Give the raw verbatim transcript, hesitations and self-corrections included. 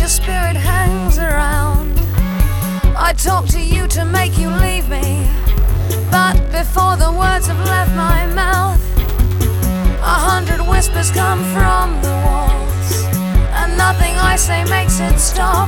spirit hangs around. I talk to you to make you leave me, but before the words have left my mouth, a hundred whispers come from the walls, and nothing I say makes it stop.